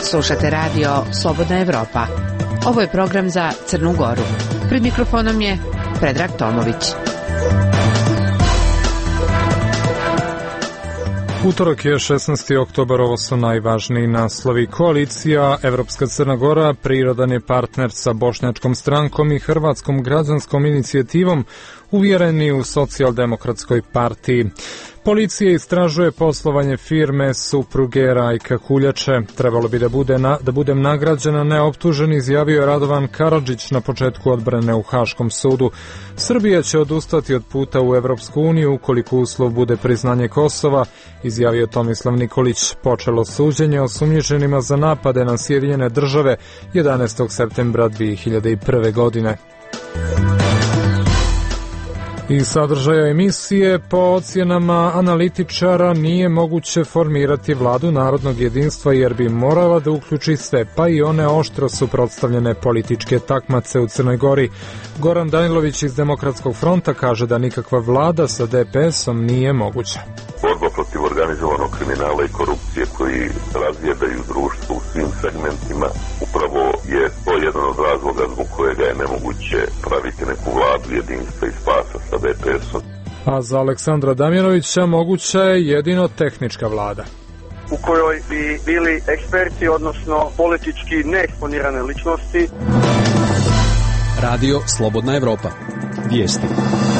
Slušate radio Slobodna Evropa. Ovo je program za Crnu Goru. Pred mikrofonom je Predrag Tomović. Utorak je 16. oktobar, ovo su najvažniji naslovi. Koalicija Evropska Crna Gora prirodan je partner sa Bošnjačkom strankom i Hrvatskom građanskom inicijativom, uvjereni u Socijaldemokratskoj partiji. Policija istražuje poslovanje firme supruge Rajka Kuljače. Trebalo bi da budem nagrađena, ne optužen, izjavio je Radovan Karadžić na početku odbrane u Haškom sudu. Srbija će odustati od puta u Evropsku uniju ukoliko uslov bude priznanje Kosova, izjavio Tomislav Nikolić. Počelo suđenje osumnjičenima za napade na Sjedinjene Države 11. septembra 2001. godine. Iz sadržaja emisije, po ocjenama analitičara, nije moguće formirati vladu narodnog jedinstva jer bi morala da uključi sve, pa i one oštro suprotstavljene političke takmace u Crnoj Gori. Goran Danjlović iz Demokratskog fronta kaže da nikakva vlada sa DPS-om nije moguća. Borba protiv organizovanog kriminala i korupcije koji razjedaju društvo u svim segmentima, upravo je to jedan od razloga zbog kojega je nemoguće praviti neku vladu jedinstva i spasa sa DPS-om. A za Aleksandra Damjanovića moguća je jedino tehnička vlada, u kojoj bi bili eksperti, odnosno politički neeksponirane ličnosti. Radio Slobodna Evropa. Vijesti.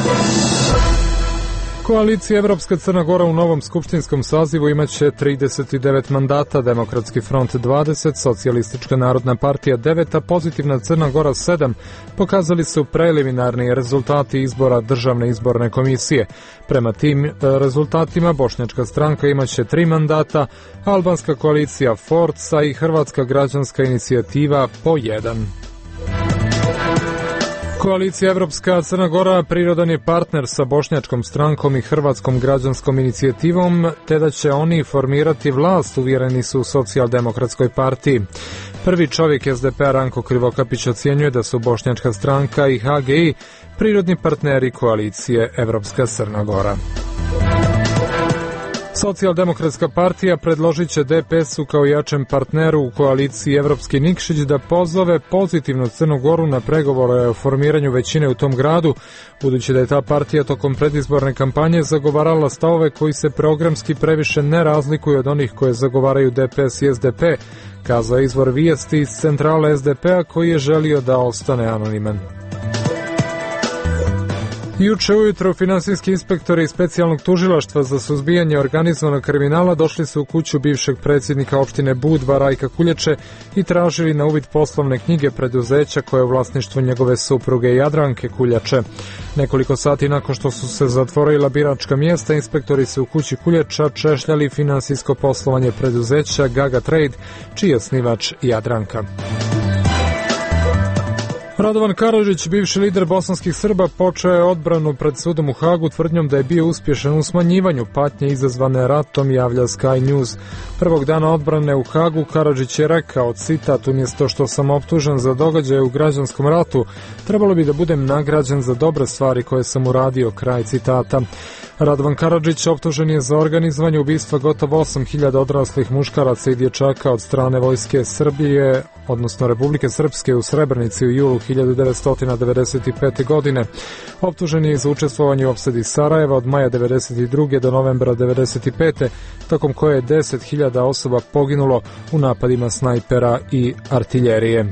Koalicija Evropska Crna Gora u novom skupštinskom sazivu imaće 39 mandata, Demokratski front 20, Socijalistička narodna partija 9, a Pozitivna Crna Gora 7, pokazali su preliminarni rezultati izbora Državne izborne komisije. Prema tim rezultatima Bošnjačka stranka imaće 3 mandata, Albanska koalicija Forca i Hrvatska građanska inicijativa po 1. Koalicija Evropska Crna Gora prirodan je partner sa Bošnjačkom strankom i Hrvatskom građanskom inicijativom, te da će oni formirati vlast, uvjereni su u Socijaldemokratskoj partiji. Prvi čovjek SDP-a Ranko Krivokapić ocjenjuje da su Bošnjačka stranka i HGI prirodni partneri koalicije Evropska Crna Gora. Socijaldemokratska partija predložit će DPS-u kao jačem partneru u koaliciji Evropski Nikšić da pozove Pozitivnu Crnu Goru na pregovore o formiranju većine u tom gradu, budući da je ta partija tokom predizborne kampanje zagovarala stavove koji se programski previše ne razlikuju od onih koje zagovaraju DPS i SDP, kazao izvor vijesti iz centrale SDP-a koji je želio da ostane anoniman. Juče ujutro finansijski inspektori iz specijalnog tužilaštva za suzbijanje organizovanog kriminala došli su u kuću bivšeg predsjednika opštine Budva Rajka Kuljače i tražili na uvid poslovne knjige preduzeća koje je u vlasništvu njegove supruge Jadranke Kuljače. Nekoliko sati nakon što su se zatvorila biračka mjesta, inspektori su u kući Kuljača češljali finansijsko poslovanje preduzeća Gaga Trade, čiji je osnivač Jadranka. Radovan Karadžić, bivši lider bosanskih Srba, počeo je odbranu pred sudom u Hagu tvrdnjom da je bio uspješan u smanjivanju patnje izazvane ratom, javlja Sky News. Prvog dana odbrane u Hagu Karadžić je rekao, citat, umjesto što sam optužen za događaje u građanskom ratu, trebalo bi da budem nagrađen za dobre stvari koje sam uradio, kraj citata. Radovan Karadžić optužen je za organizovanje ubistva gotovo 8.000 odraslih muškaraca i dječaka od strane vojske Srbije, odnosno Republike Srpske u Srebrenici u julu 1995. godine. Optužen je za učestvovanje u opsadi Sarajeva od maja 1992. do novembra 1995. tokom koje je 10.000 osoba poginulo u napadima snajpera i artiljerije.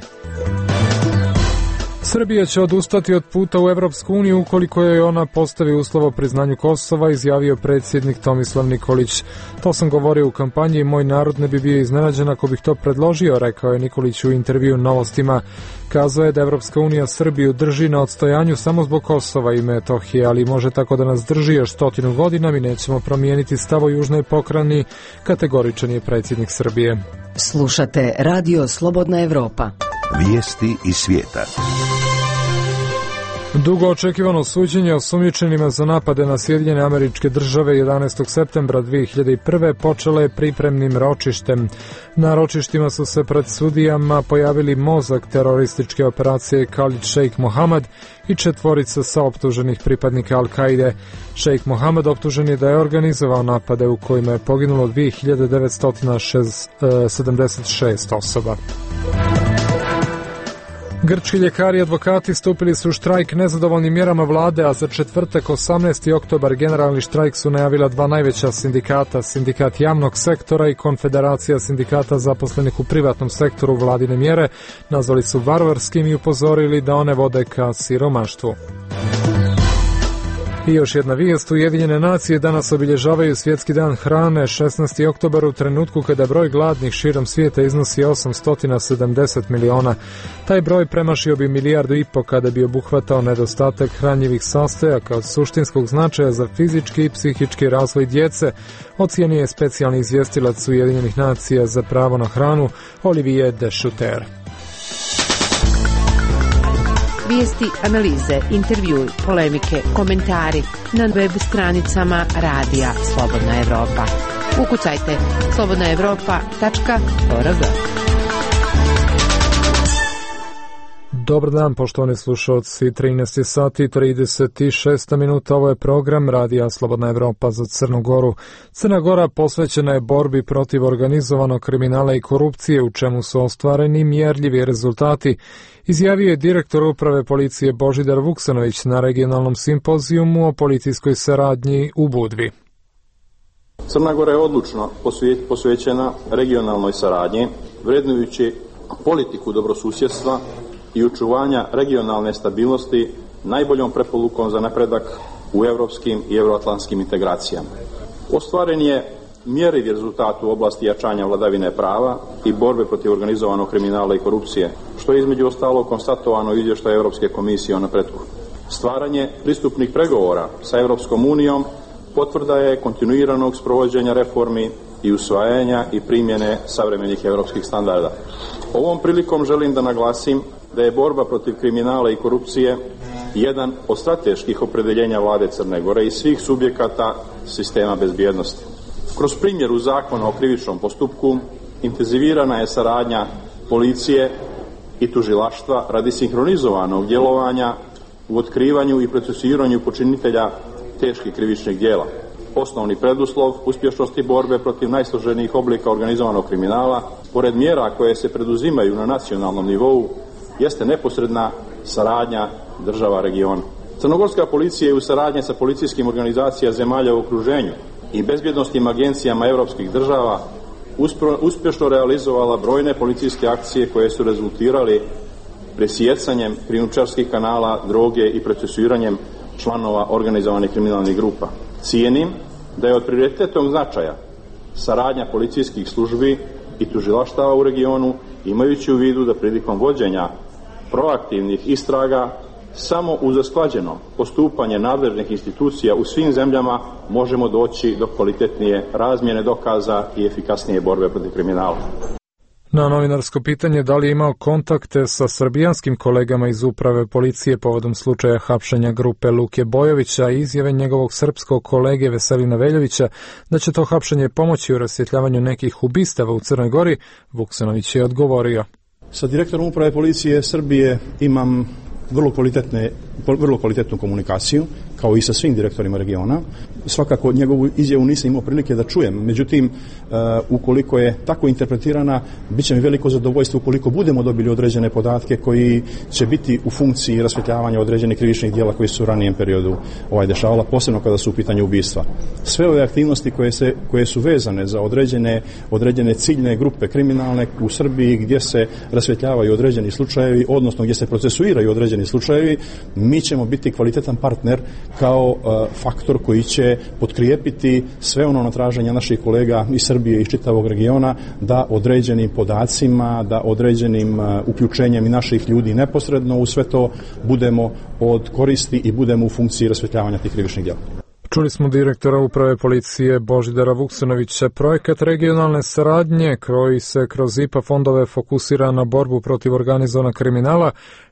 Srbija će odustati od puta u Evropsku uniju ukoliko joj ona postavi uslov o priznanju Kosova, izjavio predsjednik Tomislav Nikolić. To sam govorio u kampanji i moj narod ne bi bio iznenađen ako bih to predložio, rekao je Nikolić u intervju Novostima. Kazao je da Evropska unija Srbiju drži na odstojanju samo zbog Kosova i Metohije, ali može tako da nas drži još 100 godina, mi nećemo promijeniti stav o južnoj pokrajini, kategoričan je predsjednik Srbije. Slušate Radio Slobodna Evropa. Vijesti iz svijeta. Dugo očekivano suđenje osumnjičenima za napade na Sjedinjene Američke Države 11. septembra 2001. počelo je pripremnim ročištem. Na ročištima su se pred sudijama pojavili mozak terorističke operacije Khalid Sheikh Mohammed i 4 saoptuženih pripadnika Al-Kaide. Sheikh Mohammed optužen je da je organizovao napade u kojima je poginulo 2976 osoba. Grčki ljekari i advokati stupili su u štrajk nezadovoljnim mjerama vlade, a za četvrtak 18. oktobar generalni štrajk su najavila 2 najveća sindikata, sindikat javnog sektora i konfederacija sindikata zaposlenih u privatnom sektoru. Vladine mjere nazvali su varvarskim i upozorili da one vode ka siromaštvu. I još jedna vijest, Ujedinjene nacije danas obilježavaju Svjetski dan hrane 16. oktobar u trenutku kada broj gladnih širom svijeta iznosi 870 miliona. Taj broj premašio bi 1,5 milijardu kada bi obuhvatao nedostatak hranjivih sastojaka od suštinskog značaja za fizički i psihički razvoj djece, ocijenio je specijalni izvjestilac Ujedinjenih nacija za pravo na hranu Olivier de Schutter. Vijesti, analize, intervjui, polemike, komentari na web stranicama Radija Slobodna Evropa. Ukucajte slobodnaevropa.org. Dobar dan, poštovani slušalci, 13 sati 36 minuta, ovo je program Radija Slobodna Evropa za Crnu Goru. Crna Gora posvećena je borbi protiv organizovanog kriminala i korupcije, u čemu su ostvareni mjerljivi rezultati, izjavio je direktor uprave policije Božidar Vuksanović na regionalnom simpozijumu o policijskoj saradnji u Budvi. Crna Gora je odlučno posvećena regionalnoj saradnji, vrednujući politiku dobrosusjedstva i očuvanja regionalne stabilnosti najboljom preporukom za napredak u evropskim i euroatlantskim integracijama. Ostvaren je mjerljiv rezultat u oblasti jačanja vladavine prava i borbe protiv organizovanog kriminala i korupcije, što je između ostalog konstatovano u izvještaju Europske komisije o napretku. Stvaranje pristupnih pregovora sa Europskom unijom potvrda je kontinuiranog sprovođenja reformi i usvajanja i primjene savremenih europskih standarda. Ovom prilikom želim da naglasim da je borba protiv kriminala i korupcije jedan od strateških opredeljenja vlade Crne Gore i svih subjekata sistema bezbjednosti. Kroz primjeru zakona o krivičnom postupku intenzivirana je saradnja policije i tužilaštva radi sinhronizovanog djelovanja u otkrivanju i procesuiranju počinitelja teških krivičnih djela. Osnovni preduslov uspješnosti borbe protiv najsloženijih oblika organizovanog kriminala, pored mjera koje se preduzimaju na nacionalnom nivou, jeste neposredna saradnja država regiona. Crnogorska policija je u saradnji sa policijskim organizacijama zemalja u okruženju i bezbjednosnim agencijama europskih država uspješno realizovala brojne policijske akcije koje su rezultirali presjecanjem krijumčarskih kanala droge i procesuiranjem članova organizovanih kriminalnih grupa. Cijenim da je od prioritetnog značaja saradnja policijskih službi i tužilaštava u regionu, imajući u vidu da prilikom vođenja proaktivnih istraga samo uz usklađeno postupanje nadležnih institucija u svim zemljama možemo doći do kvalitetnije razmjene dokaza i efikasnije borbe protiv kriminala. Na novinarsko pitanje da li je imao kontakte sa srbijanskim kolegama iz uprave policije povodom slučaja hapšenja grupe Luke Bojovića i izjave njegovog srpskog kolege Veselina Veljovića da će to hapšenje pomoći u rasvjetljavanju nekih ubistava u Crnoj Gori, Vuksanović je odgovorio. Sa direktorom uprave policije Srbije imam vrlo kvalitetnu komunikaciju, kao i sa svim direktorima regiona. Svakako njegovu izjavu nisam imao prilike da čujem, međutim, ukoliko je tako interpretirana, bit će mi veliko zadovoljstvo ukoliko budemo dobili određene podatke koji će biti u funkciji rasvjetljavanja određenih krivičnih djela koji su u ranijem periodu dešavala, posebno kada su u pitanju ubistva. Sve ove aktivnosti koje su vezane za određene ciljne grupe kriminalne u Srbiji gdje se rasvjetljavaju određeni slučajevi, odnosno gdje se procesuiraju određeni slučajevi, mi ćemo biti kvalitetan partner kao faktor koji će potkrijepiti sve ono na traženja naših kolega iz Srbije i iz čitavog regiona da određenim podacima, da određenim uključenjem i naših ljudi neposredno u sve to budemo od koristi i budemo u funkciji rasvjetljavanja tih krivičnih djela. Čuli smo direktora uprave policije Božidara Vuksanovića. Projekat regionalne saradnje koji se kroz IPA fondove fokusira na borbu protiv organizovanog kriminala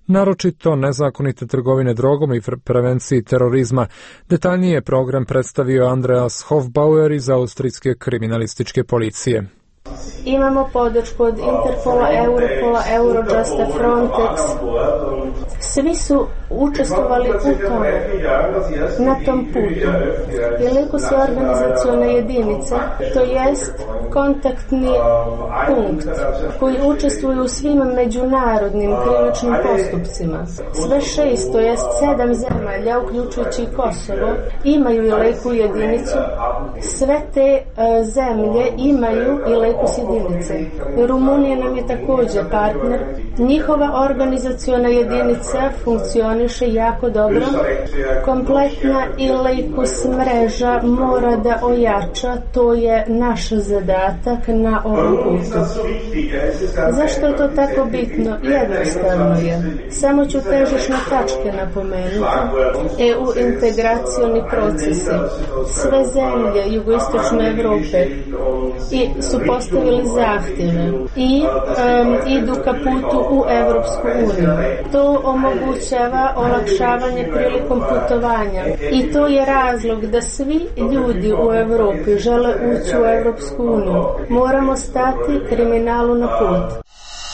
naročito nezakonite trgovine drogom i prevenciji terorizma. Detaljnije program predstavio Andreas Hofbauer iz austrijske kriminalističke policije. Imamo podršku od Interpola, Europola, Eurojusta, Frontex. Svi su učestvovali u tome, na tom putu. Veliko su organizacione jedinice, to jest kontaktni punkt, koji učestvuju u svim međunarodnim krivičnim postupcima. Sve 6, to jest 7 zemalja, uključujući i Kosovo, imaju i leku jedinicu. Sve te zemlje imaju i leku jedinice. Rumunija nam je također partner. Njihova organizaciona jedinica funkcioniše jako dobro. Kompletna ILEKUS mreža mora da ojača, to je naš zadatak na ovom putu. Zašto je to tako bitno? Jednostavno je. Samo ću težišne tačke napomenuti. EU integracioni procesi. Sve zemlje jugoistočne Evrope su postavili zahtjeve i idu ka putu u Evropsku uniju. To omogućava olakšavanje prilikom putovanja i to je razlog da svi ljudi u Evropi žele ući u Evropsku uniju. Moramo stati kriminalu na put.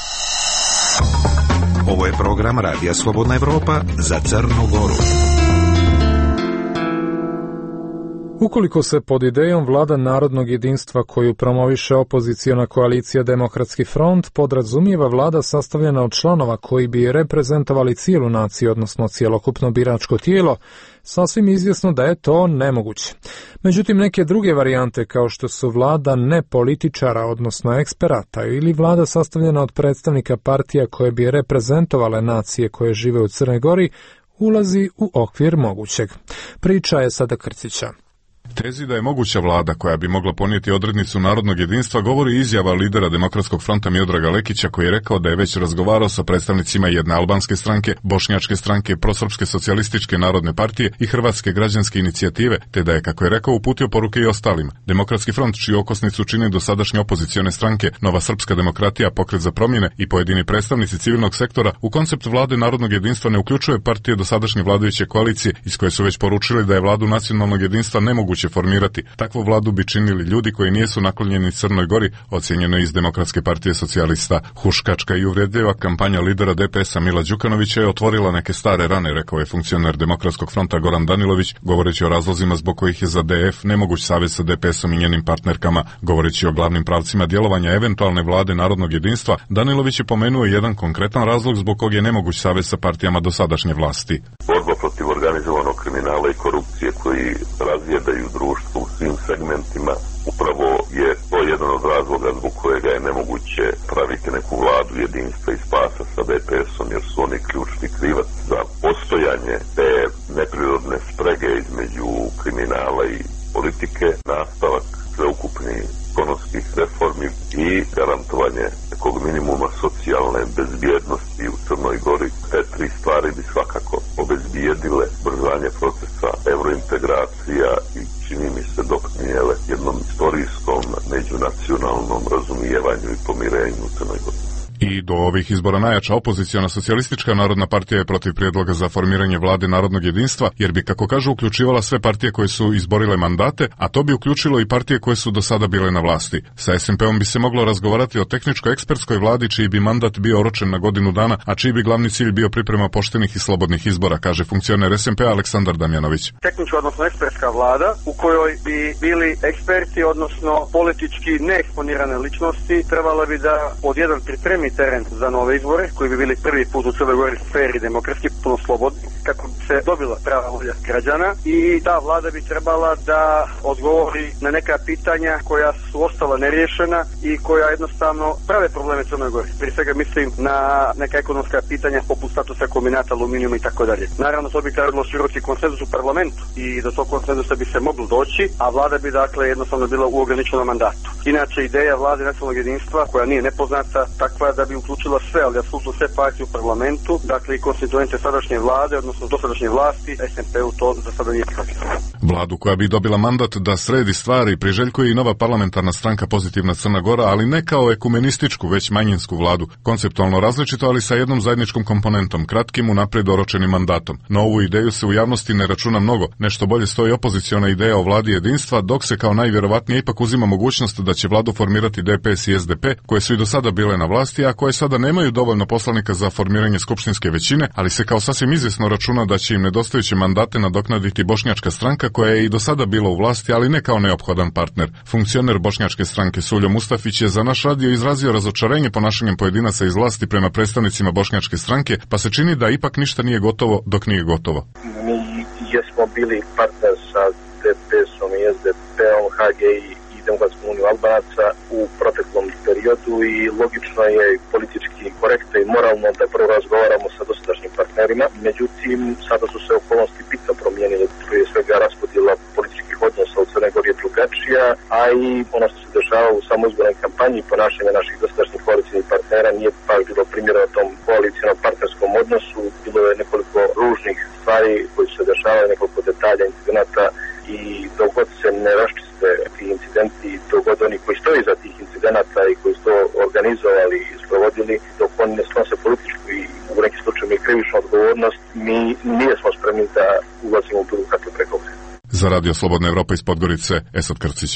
Ovo je program Radija Slobodna Evropa za Crnu Goru. Ukoliko se pod idejom vlada narodnog jedinstva koju promoviše opoziciona koalicija Demokratski front podrazumijeva vlada sastavljena od članova koji bi reprezentovali cijelu naciju, odnosno cijelokupno biračko tijelo, sasvim izvjesno da je to nemoguće. Međutim, neke druge varijante kao što su vlada nepolitičara, odnosno eksperata, ili vlada sastavljena od predstavnika partija koje bi reprezentovale nacije koje žive u Crnoj Gori, ulazi u okvir mogućeg. Priča je Sada Krcića. Tezi da je moguća vlada koja bi mogla ponijeti odrednicu narodnog jedinstva govori izjava lidera Demokratskog fronta Miodraga Lekića, koji je rekao da je već razgovarao sa predstavnicima jedne albanske stranke, bošnjačke stranke, prosrpske socijalističke narodne partije i hrvatske građanske inicijative, te da je, kako je rekao, uputio poruke i ostalima. Demokratski front, čiju okosnicu čine dosadašnje opozicione stranke, Nova srpska demokratija, Pokret za promjene i pojedini predstavnici civilnog sektora, u koncept vlade narodnog jedinstva ne uključuje partije dosadašnje vladajuće koalicije, iz koje su već poručili da je vladu nacionalnog jedinstva nemoguće formirati. Takvu vladu bi činili ljudi koji nisu naklonjeni Crnoj Gori, ocjenjeno iz Demokratske partije socijalista. Huškačka i uvredljiva kampanja lidera DPS-a Mila Đukanovića je otvorila neke stare rane, rekao je funkcioner Demokratskog fronta Goran Danilović, govoreći o razlozima zbog kojih je za DF nemoguć savez sa DPS-om i njenim partnerkama. Govoreći o glavnim pravcima djelovanja eventualne vlade narodnog jedinstva, Danilović je pomenuo jedan konkretan razlog zbog kog je nemoguć savez sa partijama dosadašnje vlasti. Borba protiv organizovanog kriminala i korupcije koji razjedaju društvo u svim segmentima, upravo je to jedan od razloga zbog kojega je nemoguće praviti neku vladu jedinstva i spasa sa DPS-om, jer su oni ključni krivac za postojanje te neprirodne sprege između kriminala i politike, nastavak sveukupnih ekonomskih reformi i garantovanje nekog minimuma socijalne bezbjednosti u Crnoj Gori. Te tri stvari bi svakako obezbijedile brzanje procesa eurointegracija i čini mi se doprinijele jednom istorijskom međunacionalnom razumijevanju i pomirenju u Crnoj Gori. I do ovih izbora najjača opoziciona socijalistička narodna partija je protiv prijedloga za formiranje vlade narodnog jedinstva, jer bi, kako kažu, uključivala sve partije koje su izborile mandate, a to bi uključilo i partije koje su do sada bile na vlasti. Sa SMP-om bi se moglo razgovarati o tehničko-ekspertskoj vladi čiji bi mandat bio oročen na godinu dana, a čiji bi glavni cilj bio priprema poštenih i slobodnih izbora, kaže funkcioner SMP-a Aleksandar Damjanović. Tehnička, odnosno ekspertska vlada u kojoj bi bili eksperti, odnosno politički neeksponirane ličnosti, trebala bi da od jedan pripremi teren za nove izbore, koji bi bili prvi put u Crnoj Gori fer i demokratski, puno slobodni, kako bi se dobila prava volja građana, i ta vlada bi trebala da odgovori na neka pitanja koja su ostala neriješena i koja jednostavno prave probleme Crnoj Gori. Prije svega mislim na neka ekonomska pitanja poput statusa kombinata, aluminijuma i tako dalje. Naravno, to bi trebalo široki konsenzus u parlamentu i do tog konsenzusa bi se moglo doći, a vlada bi dakle jednostavno bila u ograničenom mandatu. Inače, ideja vlade nacionalnog jedinstva, koja nije nepoznata, takva da bi uključila sve, ali apsolutno sve partije u parlamentu, dakle i konstituente sadašnje vlade, odnosno dosadašnje vlasti, SMP-u to za sada nije prihvatilo. Vladu koja bi dobila mandat da sredi stvari priželjkuje i nova parlamentarna stranka Pozitivna Crna Gora, ali ne kao ekumenističku, već manjinsku vladu, konceptualno različito, ali sa jednom zajedničkom komponentom, kratkim unaprijed oročenim mandatom. Na ovu ideju se u javnosti ne računa mnogo, nešto bolje stoji opoziciona ideja o vladi jedinstva, dok se kao najvjerovatnije ipak uzima mogućnost da će vladu formirati DPS i SDP, koje su i do sada bile na vlasti, a koje sada nemaju dovoljno poslanika za formiranje skupštinske većine, ali se kao sasvim izvjesno računa da će im nedostajuće mandate nadoknaditi Bošnjačka stranka, koja je i do sada bila u vlasti, ali ne kao neophodan partner. Funkcioner Bošnjačke stranke Suljo Mustafić je za naš radio izrazio razočarenje ponašanjem pojedinaca iz vlasti prema predstavnicima Bošnjačke stranke, pa se čini da ipak ništa nije gotovo dok nije gotovo. Mi jesmo bili partner sa DPS-om i SDP-om, HG i Demokratskom uniju Albanaca u proteklom periodu i logično je politički korektno i moralno da prvo razgovaramo sa dosadašnjim partnerima. Međutim, sada su se okolnosti bitno promijenile, prije svega raspodjela političkih odnosa u Crnoj Gori je drugačija, a i ono što se dešava u samozbornoj kampanji ponašanja naših dosadašnjih koalicijnih partnera nije baš bilo primjera o tom koalicijnom partnerskom odnosu. Bilo je nekoliko ružnih stvari koji su se dešavali, nekoliko detalja, incidenata i dok god se ne raščiste ti incidenti, dok god oni koji stoji za tih incidenata i koji su to organizovali i sprovodili, dok oni ne snose političku i u nekim slučajima i krivičnu odgovornost, mi nijesmo spremni da ulazimo u bilo kakve pregovore. Za Radio Slobodna Evropa iz Podgorice, Esad Krcić.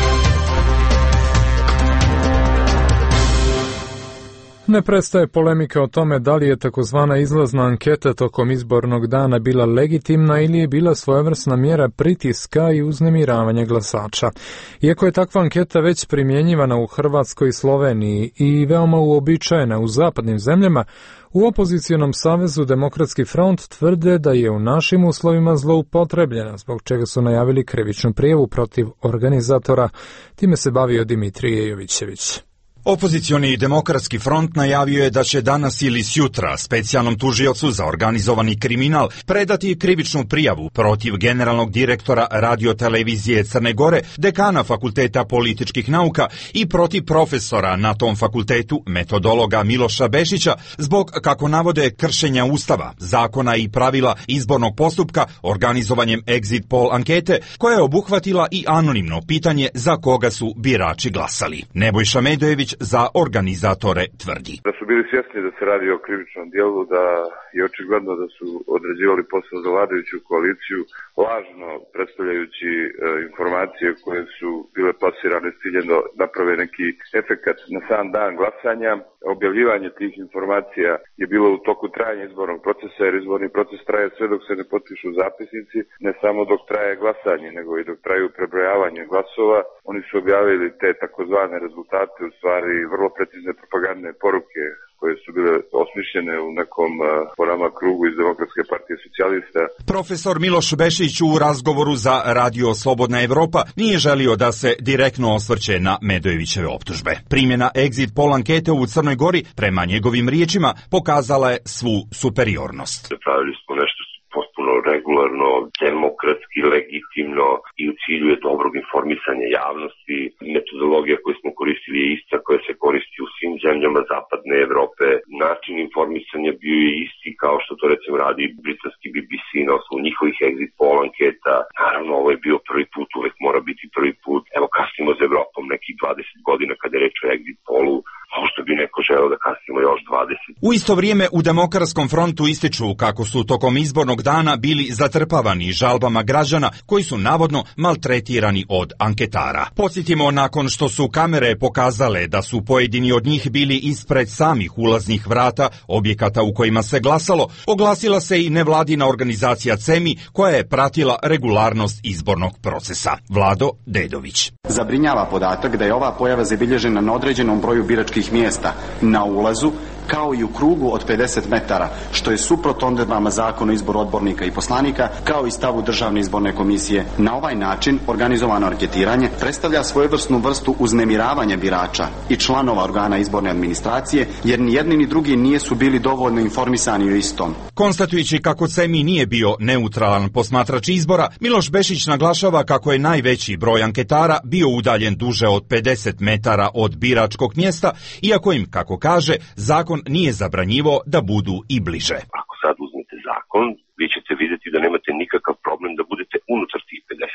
Ne prestaje polemika o tome da li je takozvana izlazna anketa tokom izbornog dana bila legitimna ili je bila svojevrsna mjera pritiska i uznemiravanja glasača. Iako je takva anketa već primjenjivana u Hrvatskoj i Sloveniji i veoma uobičajena u zapadnim zemljama, u opozicionom savezu Demokratski front tvrde da je u našim uslovima zloupotrebljena, zbog čega su najavili krivičnu prijavu protiv organizatora. Time se bavio Dimitrije Jovićević. Opozicioni Demokratski front najavio je da će danas ili sjutra specijalnom tužiocu za organizovani kriminal predati krivičnu prijavu protiv generalnog direktora radiotelevizije Crne Gore, dekana Fakulteta političkih nauka i protiv profesora na tom fakultetu, metodologa Miloša Bešića, zbog, kako navode, kršenja Ustava, zakona i pravila izbornog postupka organizovanjem exit poll ankete, koja je obuhvatila i anonimno pitanje za koga su birači glasali. Nebojša Medojević za organizatore tvrdi. Da su bili svjesni da se radi o krivičnom dijelu, da je očigledno da su odrađivali posao za vladajuću koaliciju, lažno predstavljajući informacije koje su bile plasirane s ciljem da naprave neki efekat na sam dan glasanja. Objavljivanje tih informacija je bilo u toku trajanja izbornog procesa, jer izborni proces traje sve dok se ne potpišu zapisnici, ne samo dok traje glasanje, nego i dok traju prebrojavanje glasova. Oni su objavili te takozvane rezultate, u stvari vrlo precizne propagandne poruke koje su bile osmišljene u nekom po nama krugu iz Demokratske partije socijalista. Profesor Miloš Bešić u razgovoru za Radio Slobodna Evropa nije želio da se direktno osvrće na Medojevićeve optužbe. Primjena exit poll ankete u Crnoj Gori, prema njegovim riječima, pokazala je svu superiornost. Pravili smo nešto potpuno regularno, demokratski, legitimno i u cilju je dobrog informisanja javnosti. Metodologija koju smo koristili je ista koja se koristi u svim zemljama zapadne Evrope. Način informisanja bio je isti kao što to recimo radi britanski BBC na osnovu njihovih exit poll anketa. Naravno, ovo je bio prvi put, uvek mora biti prvi put. Evo, kasnimo za Evropom nekih 20 godina kada je reč o exit pollu. Možda bi neko želeo da kasnimo još 20. U isto vrijeme u Demokratskom frontu ističu kako su tokom izbornog dana bili zatrpavani žalbama građana koji su navodno maltretirani od anketara. Podsjetimo, nakon što su kamere pokazale da su pojedini od njih bili ispred samih ulaznih vrata objekata u kojima se glasalo, oglasila se i nevladina organizacija CEMI koja je pratila regularnost izbornog procesa. Vlado Dedović. Zabrinjava podatak da je ova pojava zabilježena na određenom broju biračkih mjesta na ulazu, kao i u krugu od 50 metara, što je suprotno odredbama Zakona o izboru odbornika i poslanika, kao i stavu Državne izborne komisije. Na ovaj način organizovano anketiranje predstavlja svojevrsnu vrstu uznemiravanja birača i članova organa izborne administracije, jer ni jedni ni drugi nisu bili dovoljno informisani o istom. Konstatujući kako CEMI nije bio neutralan posmatrač izbora, Miloš Bešić naglašava kako je najveći broj anketara bio udaljen duže od 50 metara od biračkog mjesta, iako im, kako kaže, zakon nije zabranjivao da budu i bliže. Ako sad uzmete zakon, vi ćete vidjeti da nemate nikakav problem da budete unutar tih 50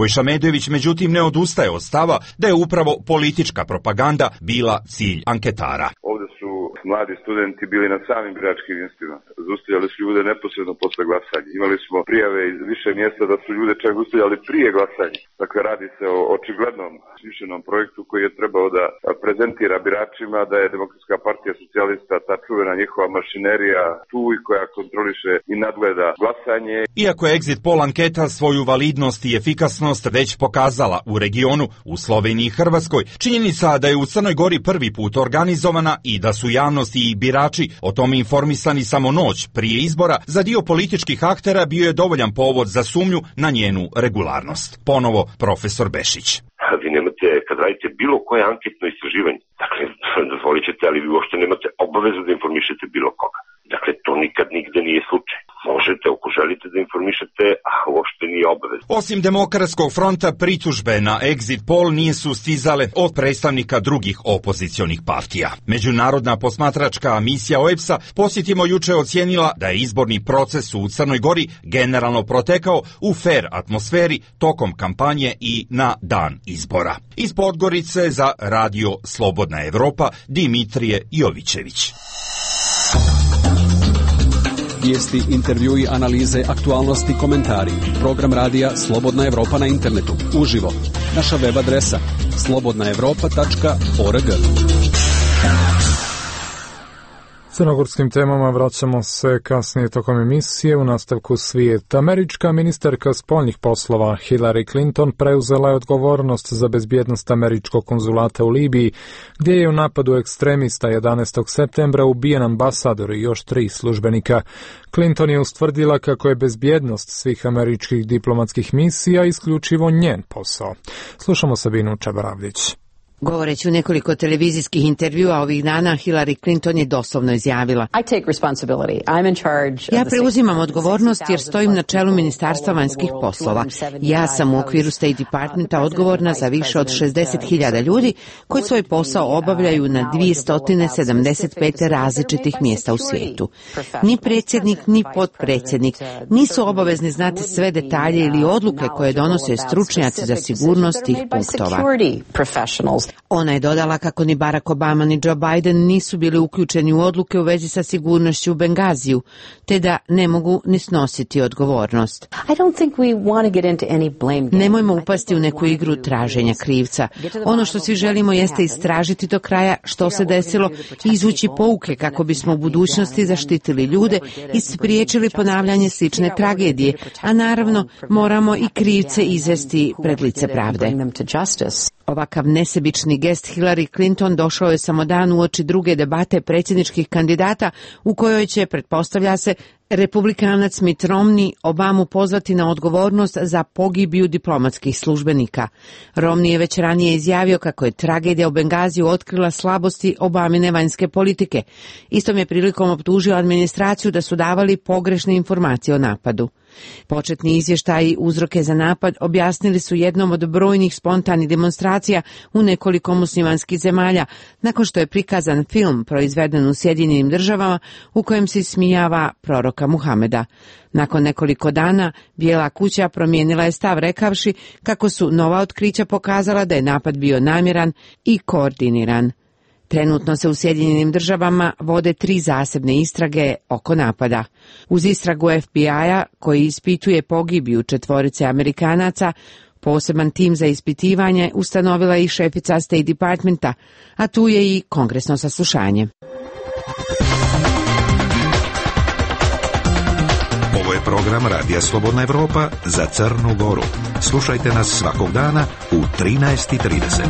Nebojša Medojević međutim ne odustaje od stava da je upravo politička propaganda bila cilj anketara. Ovdje su mladi studenti bili na samim biračkim mjestima. Zaustavljali su ljude neposredno posle glasanja. Imali smo prijave iz više mjesta da su ljude čak zaustavljali prije glasanja. Dakle, radi se o očiglednom smišljenom projektu koji je trebao da prezentira biračima da je Demokratska partija socijalista, ta čuvena njihova mašinerija tu i koja kontroliše i nadgleda glasanje. Iako je exit poll anketa svoju validnost i efikasnost već pokazala u regionu, u Sloveniji i Hrvatskoj, činjenica da je u Crnoj Gori prvi put organizovana i da su javnosti i birači o tome informisani samo noć prije izbora, za dio političkih aktera bio je dovoljan povod za sumnju na njenu regularnost. Ponovo profesor Bešić. Vi nemate, kad radite bilo koje anketno istraživanje, dakle, dozvolit ćete, ali vi uopšte nemate obavezu da informišete bilo koga. Dakle, to nikad nigde nije slučaj. Možete, ako želite da informišete, a uopšte nije obavezno. Osim Demokratskog fronta, pritužbe na exit poll nisu stizale od predstavnika drugih opozicionih partija. Međunarodna posmatračka misija OEBS-a, posjetimo, juče ocijenila da je izborni proces u Crnoj Gori generalno protekao u fer atmosferi tokom kampanje i na dan izbora. Iz Podgorice za Radio Slobodna Evropa, Dimitrije Jovićević. Vijesti, intervjui, analize, aktualnosti, komentari. Program radija Slobodna Evropa na internetu. Uživo. Naša web adresa slobodnaevropa.org. Crnogorskim temama vraćamo se kasnije tokom emisije. U nastavku svijet. Američka ministarka spoljnih poslova Hillary Clinton preuzela je odgovornost za bezbjednost američkog konzulata u Libiji, gdje je u napadu ekstremista 11. septembra ubijen ambasador i još 3 službenika. Clinton je ustvrdila kako je bezbjednost svih američkih diplomatskih misija isključivo njen posao. Slušamo Sabinu Čabaravljić. Govoreći u nekoliko televizijskih intervjua ovih dana, Hillary Clinton je doslovno izjavila: Ja preuzimam odgovornost jer stojim na čelu Ministarstva vanjskih poslova. Ja sam u okviru State Departmenta odgovorna za više od 60.000 ljudi koji svoj posao obavljaju na 275 različitih mjesta u svijetu. Ni predsjednik, ni potpredsjednik nisu obavezni znati sve detalje ili odluke koje donose stručnjaci za sigurnost tih punktova. Ona je dodala kako ni Barack Obama ni Joe Biden nisu bili uključeni u odluke u vezi sa sigurnošću u Bengaziju, te da ne mogu ni snositi odgovornost. Nemojmo upasti u neku igru traženja krivca. Ono što svi želimo jeste istražiti do kraja što se desilo i izvući pouke kako bismo u budućnosti zaštitili ljude i spriječili ponavljanje slične tragedije, a naravno moramo i krivce izvesti pred lice pravde. Ovakav nesebični gest Hillary Clinton došao je samo dan uoči druge debate predsjedničkih kandidata u kojoj će, pretpostavlja se, Republikanac Mitt Romney Obamu pozvati na odgovornost za pogibiju diplomatskih službenika. Romney je već ranije izjavio kako je tragedija u Bengaziju otkrila slabosti Obamine vanjske politike. Istom je prilikom optužio administraciju da su davali pogrešne informacije o napadu. Početni izvještaji uzroke za napad objasnili su jednom od brojnih spontanih demonstracija u nekoliko muslimanskih zemalja, nakon što je prikazan film proizveden u Sjedinjenim Državama u kojem se ismijava proroka Muhameda. Nakon nekoliko dana Bijela kuća promijenila je stav rekavši kako su nova otkrića pokazala da je napad bio namjeran i koordiniran. Trenutno se u Sjedinjenim Državama vode 3 zasebne istrage oko napada. Uz istragu FBI-a koji ispituje pogibiju 4 Amerikanaca, poseban tim za ispitivanje ustanovila i šefica State Departmenta, a tu je i kongresno saslušanje. Ovo je program Radija Slobodna Evropa za Crnu Goru. Slušajte nas svakog dana u 13:30.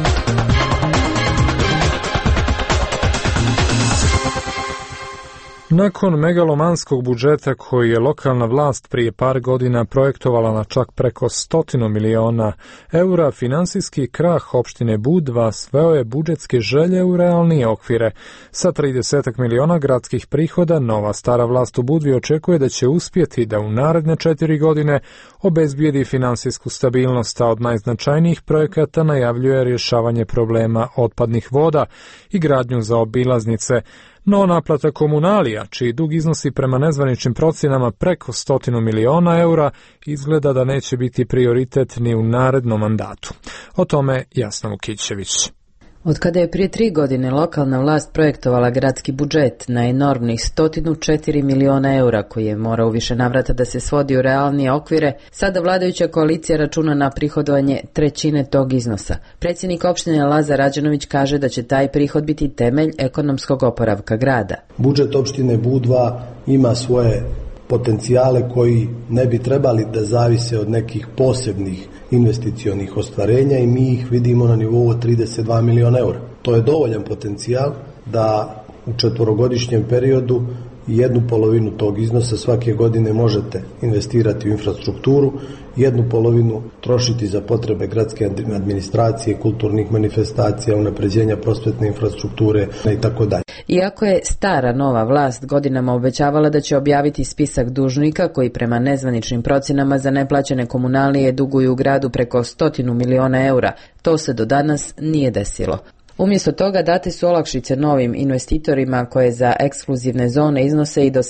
Nakon megalomanskog budžeta koji je lokalna vlast prije par godina projektovala na čak preko 100 miliona eura, finansijski krah opštine Budva sveo je budžetske želje u realnije okvire. Sa 30 miliona gradskih prihoda, nova stara vlast u Budvi očekuje da će uspjeti da u naredne 4 godine obezbijedi finansijsku stabilnost, a od najznačajnijih projekata najavljuje rješavanje problema otpadnih voda i gradnju zaobilaznice. No naplata komunalija, čiji dug iznosi prema nezvaničnim procjenama preko 100 miliona eura, izgleda da neće biti prioritet ni u narednom mandatu. O tome Jasna Vukićević. Od kada je prije 3 godine lokalna vlast projektovala gradski budžet na enormnih 104 miliona eura, koji je morao u više navrata da se svodi u realnije okvire, sada vladajuća koalicija računa na prihodovanje trećine tog iznosa. Predsjednik opštine Lazar Rađanović kaže da će taj prihod biti temelj ekonomskog oporavka grada. Budžet opštine Budva ima svoje potencijale koji ne bi trebali da zavise od nekih posebnih investicionih ostvarenja i mi ih vidimo na nivou od 32 miliona eura. To je dovoljan potencijal da u 4-godišnjem periodu 1/2 tog iznosa svake godine možete investirati u infrastrukturu, 1/2 trošiti za potrebe gradske administracije, kulturnih manifestacija, unapređenja prosvetne infrastrukture i tako dalje. Iako je stara nova vlast godinama obećavala da će objaviti spisak dužnika koji prema nezvaničnim procjenama za neplaćene komunalije duguju u gradu preko 100 miliona eura, to se do danas nije desilo. Umjesto toga date su olakšice novim investitorima koje za ekskluzivne zone iznose i do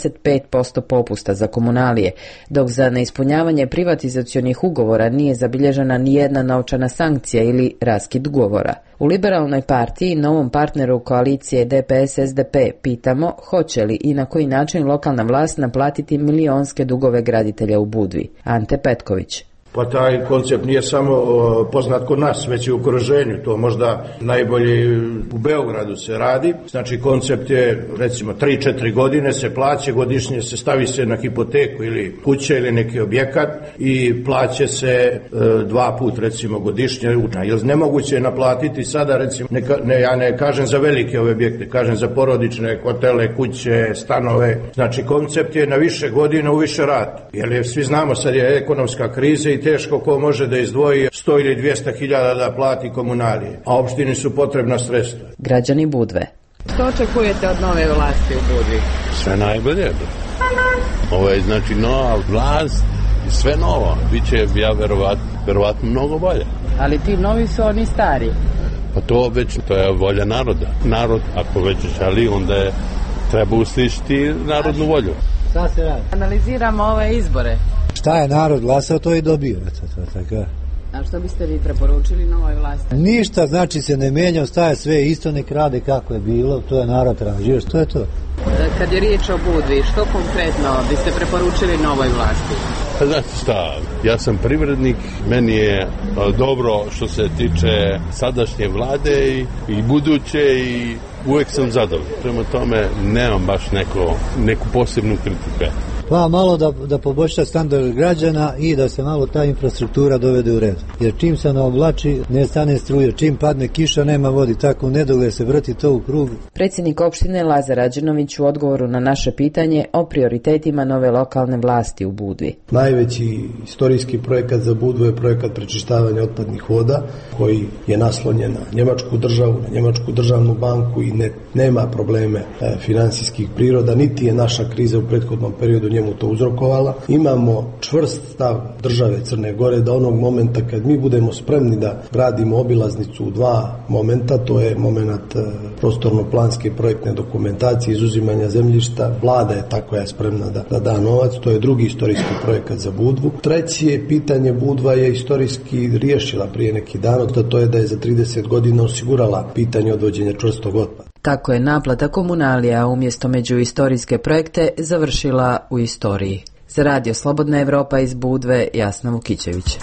75% popusta za komunalije, dok za neispunjavanje privatizacionih ugovora nije zabilježena ni jedna novčana sankcija ili raskid ugovora. U Liberalnoj partiji, novom partneru koalicije DPS-SDP, pitamo hoće li i na koji način lokalna vlast naplatiti milionske dugove graditelja u Budvi. Ante Petković. Pa taj koncept nije samo poznat kod nas, već i u okruženju. To možda najbolje u Beogradu se radi. Znači koncept je recimo 3-4 godine se plaća, godišnje se stavi se na hipoteku ili kuće ili neki objekat i plaća se 2 puta recimo godišnje. Jer nemoguće je naplatiti sada recimo, ja ne kažem za velike ove objekte, kažem za porodične hotele, kuće, stanove. Znači koncept je na više godina u više rata. Jer svi znamo sad je ekonomska kriza i teško ko može da izdvoji 100 ili 200 hiljada da plati komunalije, a opštini su potrebna sredstva. Građani Budve. Što očekujete od nove vlasti u Budvi? Sve najbolje. Ovo je znači nova vlast, sve novo. Biće, ja verovatno mnogo bolje. Ali ti novi su oni stari. Pa to je volja naroda. Narod, ako već želi, onda je treba uslišiti narodnu volju. Šta se radi? Analiziramo ove izbore. Šta je narod glasao, to je dobio. A što biste vi preporučili novoj vlasti? Ništa, znači se ne menja, ostaje sve isto, nek rade kako je bilo, to je narod tražio, što je to? Kad je riječ o Budvi, što konkretno biste preporučili novoj vlasti? Znate šta, ja sam privrednik, meni je dobro što se tiče sadašnje vlade i buduće i uvek sam zadovoljan. Prema tome nemam baš neku posebnu kritiku. Pa malo da poboljša standard građana i da se malo ta infrastruktura dovede u red. Jer čim se naoblači, ne stane struje, čim padne kiša, nema vodi, tako nedogled se vrti to u krug. Predsjednik opštine Lazar Rađanović u odgovoru na naše pitanje o prioritetima nove lokalne vlasti u Budvi. Najveći istorijski projekat za Budvu je projekat prečištavanja otpadnih voda, koji je naslonjen na njemačku državu, na njemačku državnu banku i nema probleme finansijskih priroda, niti je naša kriza u prethodnom periodu njemu to uzrokovala. Imamo čvrst stav države Crne Gore da onog momenta kad mi budemo spremni da gradimo obilaznicu u 2 momenta, to je moment prostorno-planske projektne dokumentacije, izuzimanja zemljišta, vlada je ta koja je spremna da da novac, to je drugi istorijski projekat za Budvu. Treći je pitanje Budva je istorijski riješila prije neki dan, to je da je za 30 godina osigurala pitanje odvođenja čvrstog otpada. Tako je naplata komunalija umjesto međuistorijske projekte završila u istoriji. Za Radio Slobodna Evropa iz Budve, Jasna Vukićević.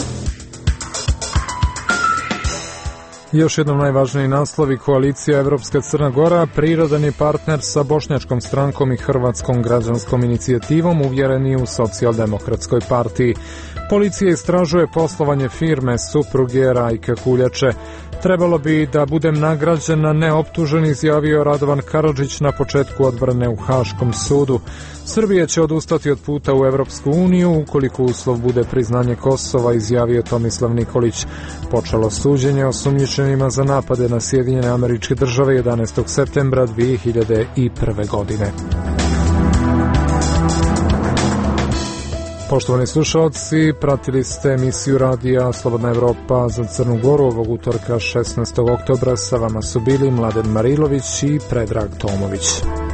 Još jednom najvažniji naslovi: koalicija Evropska Crna Gora prirodan je partner sa Bošnjačkom strankom i Hrvatskom građanskom inicijativom, uvjereni u Socijaldemokratskoj partiji. Policija istražuje poslovanje firme supruge Rajke Kuljače. Trebalo bi da budem nagrađen, a ne optužen, izjavio Radovan Karadžić na početku odbrane u Haškom sudu. Srbija će odustati od puta u Evropsku uniju ukoliko uslov bude priznanje Kosova, izjavio Tomislav Nikolić. Počelo suđenje osumnjičenima za napade na Sjedinjene Američke Države 11. septembra 2001. godine. Poštovani slušalci, pratili ste emisiju radija Slobodna Evropa za Crnu Goru ovog utorka 16. oktobra. Sa vama su bili Mladen Marilović i Predrag Tomović.